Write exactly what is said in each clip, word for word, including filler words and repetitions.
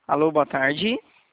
Alô, boa tarde.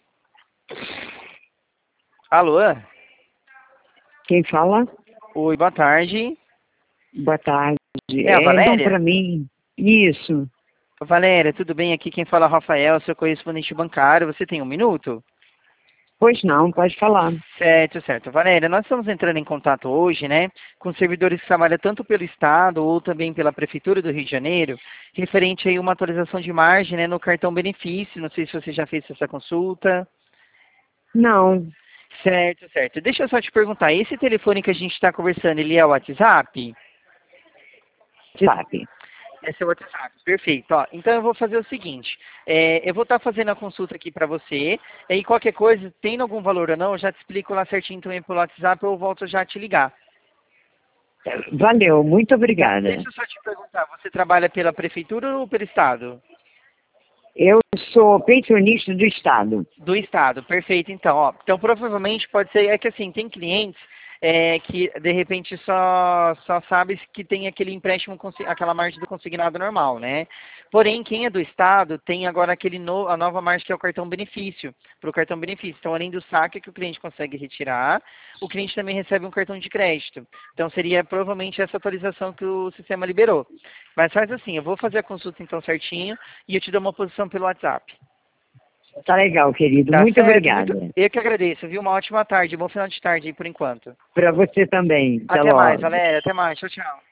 Alô? Quem fala? Oi, boa tarde. Boa tarde. É a É, não, Valéria? para mim. Isso. Valéria, tudo bem? Aqui quem fala é o Rafael, seu correspondente bancário. Você tem um minuto? Pois não, pode falar. Certo, certo. Valéria, nós estamos entrando em contato hoje, né, com servidores que trabalham tanto pelo Estado ou também pela Prefeitura do Rio de Janeiro, referente aí uma atualização de margem, né, no cartão benefício. Não sei se você já fez essa consulta. Não. Certo, certo. Deixa eu só te perguntar, esse telefone que a gente está conversando, ele é o WhatsApp? Sabe. Esse é o WhatsApp, perfeito. Ó, então eu vou fazer o seguinte, é, eu vou estar fazendo a consulta aqui para você, e qualquer coisa, tendo algum valor ou não, eu já te explico lá certinho também pelo WhatsApp, eu volto já a te ligar. Valeu, muito obrigada. Deixa eu só te perguntar, você trabalha pela Prefeitura ou pelo Estado? Eu sou pensionista do Estado. Do Estado, perfeito. Então, ó, então provavelmente pode ser, é que assim, tem clientes é, que de repente só, só sabe que tem aquele empréstimo, consi- aquela margem do consignado normal, né? Porém, quem é do Estado tem agora aquele no, a nova margem que é o cartão benefício, para o cartão benefício. Então, além do saque que o cliente consegue retirar, o cliente também recebe um cartão de crédito. Então, seria provavelmente essa atualização que o sistema liberou. Mas faz assim, eu vou fazer a consulta então certinho e eu te dou uma posição pelo WhatsApp. Tá legal, querido. Tá Muito certo, muito. obrigada. Eu que agradeço, viu? Uma ótima tarde, bom final de tarde aí por enquanto. Para você também. Até Até mais, logo. Valéria, até mais. Tchau, tchau.